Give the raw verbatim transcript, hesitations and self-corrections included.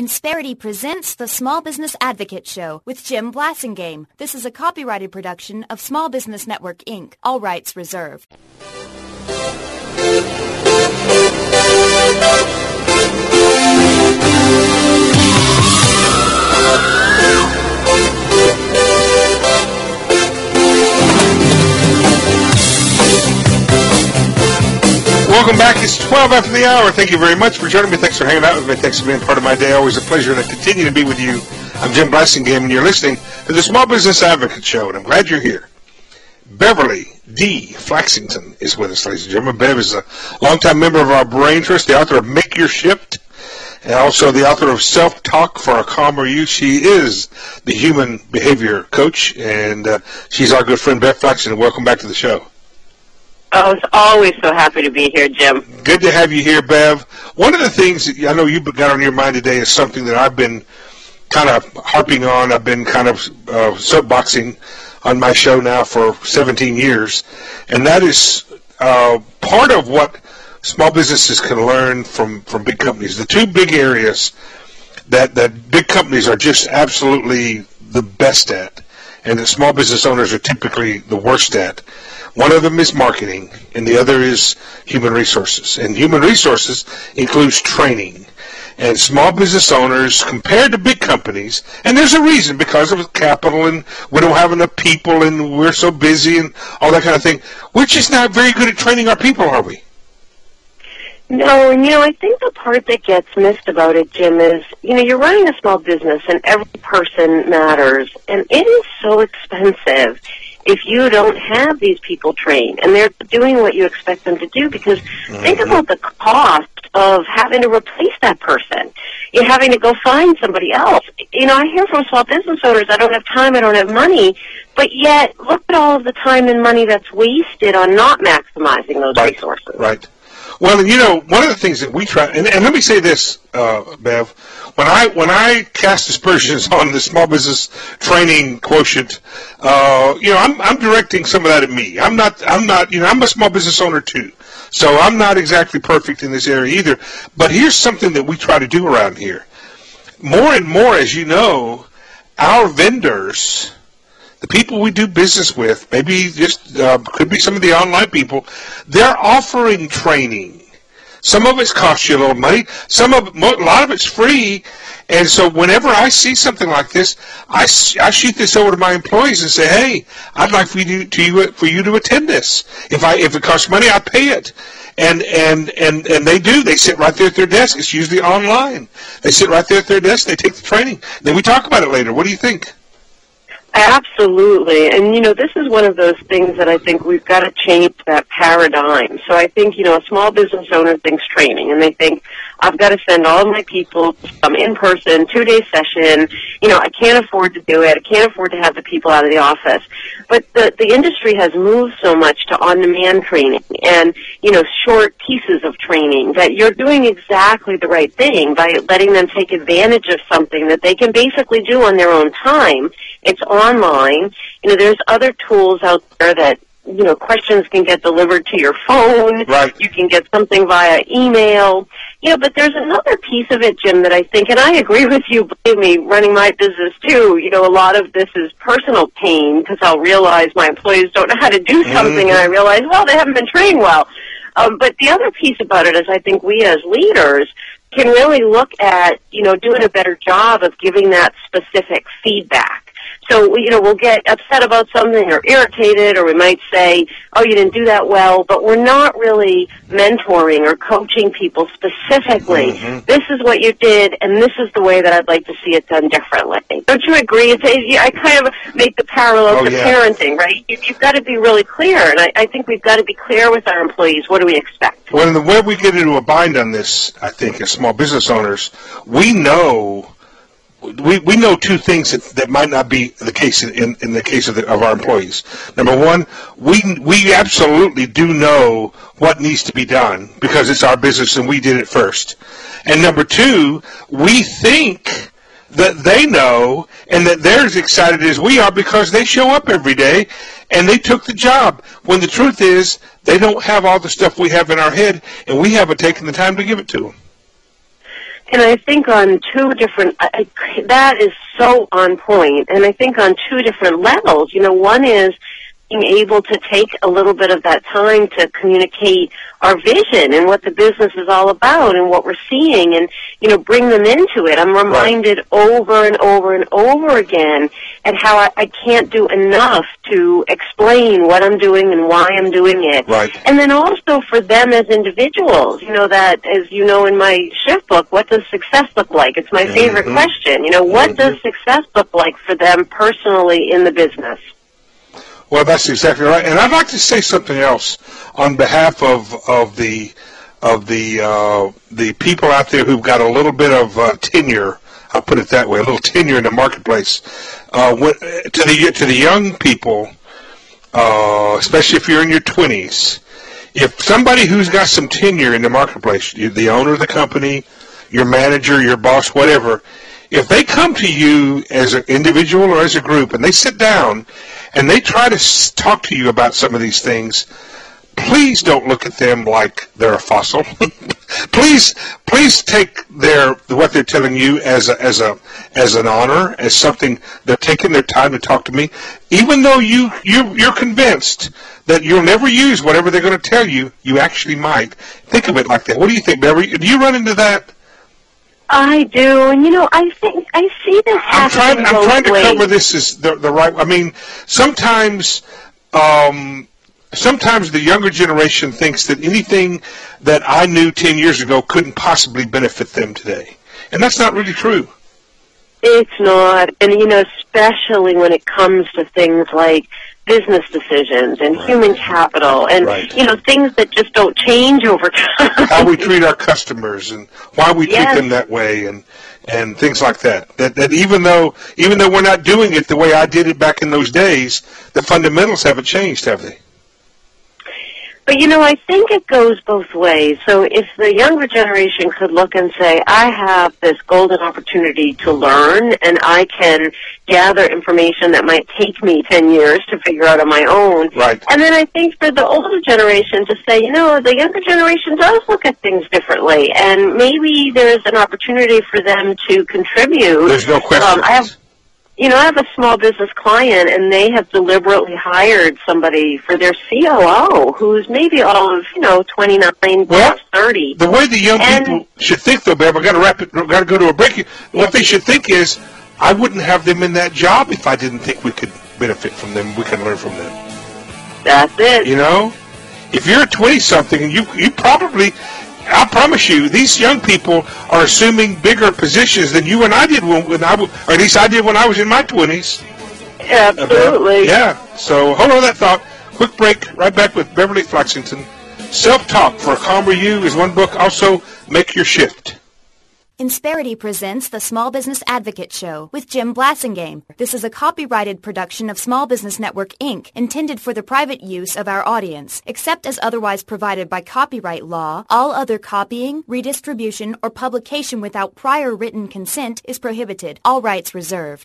Insperity presents the Small Business Advocate Show with Jim Blasingame. This is a copyrighted production of Small Business Network, Incorporated. All rights reserved. Welcome back. It's twelve after the hour. Thank you very much for joining me. Thanks for hanging out with me. Thanks for being part of my day. Always a pleasure to continue to be with you. I'm Jim Blasingame, and you're listening to the Small Business Advocate Show, and I'm glad you're here. Beverly D. Flaxington is with us, ladies and gentlemen. Bev is a longtime member of our Brain Trust, the author of Make Your Shift, and also the author of Self-Talk for a Calmer You. She is the human behavior coach, and uh, she's our good friend, Bev Flaxington. Welcome back to the show. I was always so happy to be here, Jim. Good to have you here, Bev. One of the things that I know you've got on your mind today is something that I've been kind of harping on. I've been kind of uh, soapboxing on my show now for seventeen years, and that is uh, part of what small businesses can learn from, from big companies. The two big areas that, that big companies are just absolutely the best at, and that small business owners are typically the worst at. One of them is marketing, and the other is human resources. And human resources includes training. And small business owners, compared to big companies, and there's a reason, because of capital, and we don't have enough people, and we're so busy, and all that kind of thing. We're just not very good at training our people, are we? No, and you know, I think the part that gets missed about it, Jim, is, you know, you're running a small business, and every person matters, and it is so expensive if you don't have these people trained and they're doing what you expect them to do, because mm-hmm. think about the cost of having to replace that person. You're having to go find somebody else. You know, I hear from small business owners, I don't have time, I don't have money, but yet look at all of the time and money that's wasted on not maximizing those right. resources. Right. Well, you know, one of the things that we try, and, and let me say this, uh, Bev, when I when I cast aspersions on the small business training quotient, uh, you know, I'm I'm directing some of that at me. I'm not I'm not you know I'm a small business owner too, so I'm not exactly perfect in this area either. But here's something that we try to do around here. More and more, as you know, our vendors, the people we do business with, maybe just uh, could be some of the online people, they're offering training. Some of it's costs you a little money. Some of a lot of it's free. And so whenever I see something like this, I, I shoot this over to my employees and say, "Hey, I'd like for you to, to for you to attend this. If I if it costs money, I pay it." And and and and they do. They sit right there at their desk. It's usually online. They sit right there at their desk. They take the training. Then we talk about it later. What do you think? Absolutely. And, you know, this is one of those things that I think we've got to change that paradigm. So I think, you know, a small business owner thinks training, and they think, I've got to send all of my people to some in-person, two-day session. You know, I can't afford to do it. I can't afford to have the people out of the office. But the, the industry has moved so much to on-demand training and, you know, short pieces of training that you're doing exactly the right thing by letting them take advantage of something that they can basically do on their own time. It's online. You know, there's other tools out there that, you know, questions can get delivered to your phone. Right. You can get something via email. You know, but there's another piece of it, Jim, that I think, and I agree with you, believe me, running my business too, you know, a lot of this is personal pain, because I'll realize my employees don't know how to do something, mm-hmm. and I realize, well, they haven't been trained well. Um, but the other piece about it is I think we as leaders can really look at, you know, doing a better job of giving that specific feedback. So, you know, we'll get upset about something or irritated, or we might say, oh, you didn't do that well, but we're not really mentoring or coaching people specifically. Mm-hmm. This is what you did, and this is the way that I'd like to see it done differently. Don't you agree? It's a, I kind of make the parallel oh, to yeah. parenting, right? You, you've got to be really clear, and I, I think we've got to be clear with our employees. What do we expect? Well, the way we get into a bind on this, I think, as small business owners, we know We we know two things that, that might not be the case in, in the case of, the, of our employees. Number one, we we absolutely do know what needs to be done because it's our business and we did it first. And number two, we think that they know and that they're as excited as we are because they show up every day and they took the job. When the truth is, they don't have all the stuff we have in our head, and we haven't taken the time to give it to them. And I think on two different, I, that is so on point, and I think on two different levels. You know, one is being able to take a little bit of that time to communicate our vision and what the business is all about and what we're seeing and, you know, bring them into it. I'm reminded right. over and over and over again at how I, I can't do enough to explain what I'm doing and why I'm doing it. Right. And then also for them as individuals, you know, that, as you know in my shift book, what does success look like? It's my favorite mm-hmm. question. You know, what mm-hmm. does success look like for them personally in the business? Well, that's exactly right. And I'd like to say something else on behalf of of the of the uh, the people out there who've got a little bit of uh, tenure. I'll put it that way, a little tenure in the marketplace. Uh, when, to the to the young people, uh, especially if you're in your twenties, if somebody who's got some tenure in the marketplace, the owner of the company, your manager, your boss, whatever, if they come to you as an individual or as a group and they sit down and they try to talk to you about some of these things, please don't look at them like they're a fossil. please, please take their what they're telling you as a, as a as an honor, as something they're taking their time to talk to me, even though you you you're convinced that you'll never use whatever they're going to tell you. You actually might think of it like that. What do you think, Beverly? Do you run into that? I do, and you know, I think I see this I'm happening trying. I'm both trying to ways. cover this as the, the right. I mean, sometimes, um, sometimes the younger generation thinks that anything that I knew ten years ago couldn't possibly benefit them today, and that's not really true. It's not, and you know, especially when it comes to things like business decisions and right. human capital and, right. you know, things that just don't change over time. How we treat our customers and why we yes. treat them that way and, and things like that. That that even though even though we're not doing it the way I did it back in those days, the fundamentals haven't changed, have they? But, you know, I think it goes both ways. So if the younger generation could look and say, I have this golden opportunity to learn, and I can gather information that might take me ten years to figure out on my own. Right. And then I think for the older generation to say, you know, the younger generation does look at things differently, and maybe there's an opportunity for them to contribute. There's no question. Um, I have You know, I have a small business client, and they have deliberately hired somebody for their C O O who's maybe all of, you know, twenty-nine, well, thirty. The way the young and, people should think, though, Bev, I've got to wrap it, got to go to a break. What they should think is, I wouldn't have them in that job if I didn't think we could benefit from them, we can learn from them. That's it. You know? If you're a twenty-something, and you you probably... I promise you, these young people are assuming bigger positions than you and I did when, when I, or at least I did when I was in my twenties. Absolutely. Yeah. So hold on to that thought. Quick break. Right back with Beverly Flaxington. Self-Talk for a Calmer You is one book. Also, Make Your Shift. Insperity presents the Small Business Advocate Show with Jim Blasingame. This is a copyrighted production of Small Business Network, Incorporated, intended for the private use of our audience. Except as otherwise provided by copyright law, all other copying, redistribution, or publication without prior written consent is prohibited. All rights reserved.